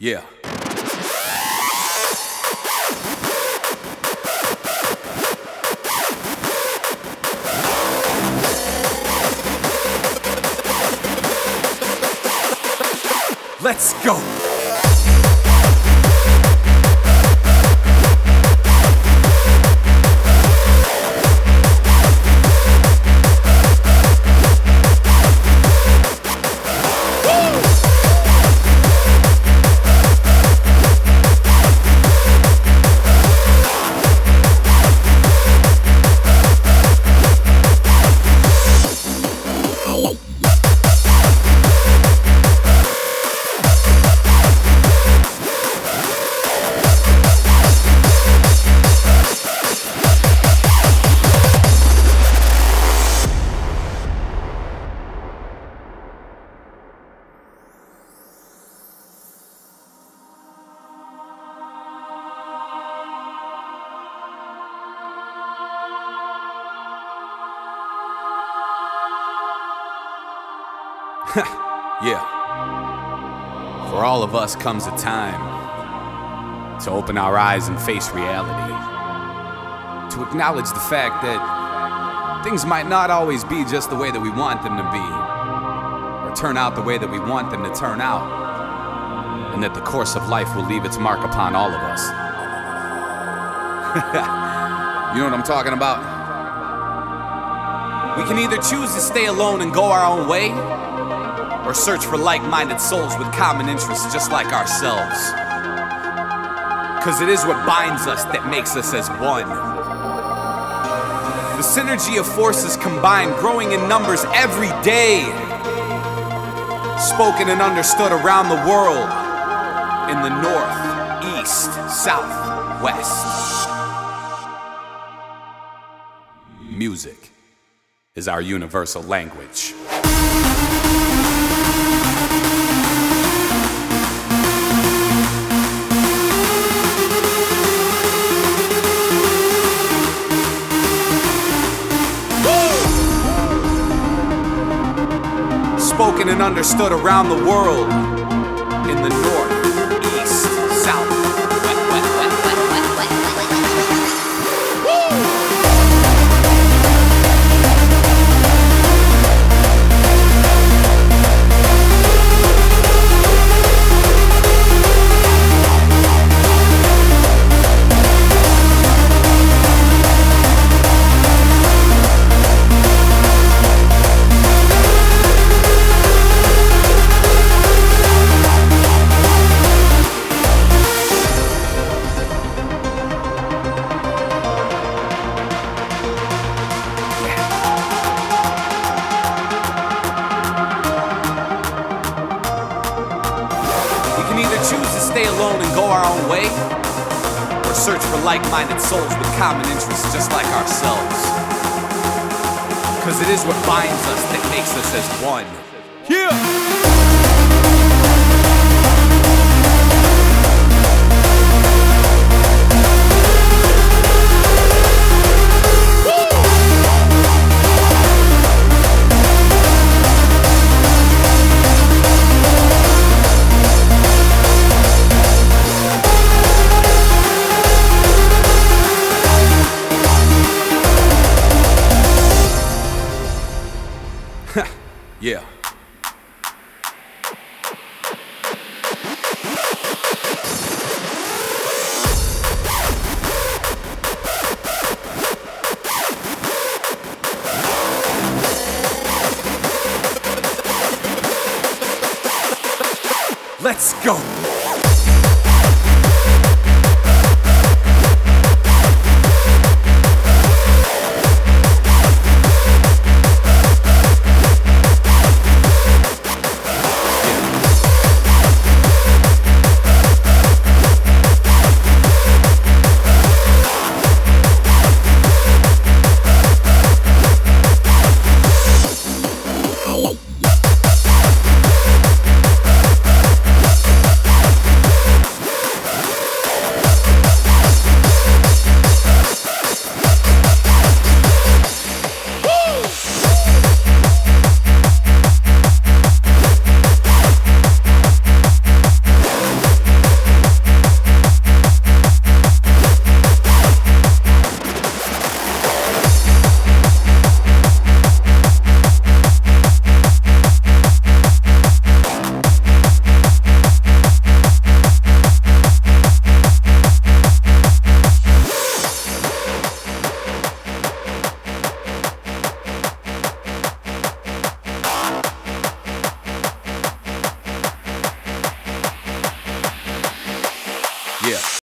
Yeah. Let's go. Yeah. For all of us comes a time to open our eyes and face reality. To acknowledge the fact that things might not always be just the way that we want them to be, or turn out the way that we want them to turn out, and that the course of life will leave its mark upon all of us. You know what I'm talking about? We can either choose to stay alone and go our own way, or search for like-minded souls with common interests just like ourselves. 'Cause it is what binds us that makes us as one. The synergy of forces combined, growing in numbers every day. Spoken and understood around the world, in the north, east, south, west. Music is our universal language. Spoken and understood around the world, in the north, east, south. Stay alone and go our own way, or search for like-minded souls with common interests just like ourselves. 'Cause it is what binds us that makes us as one. Yeah! Yeah. Let's go. Yeah.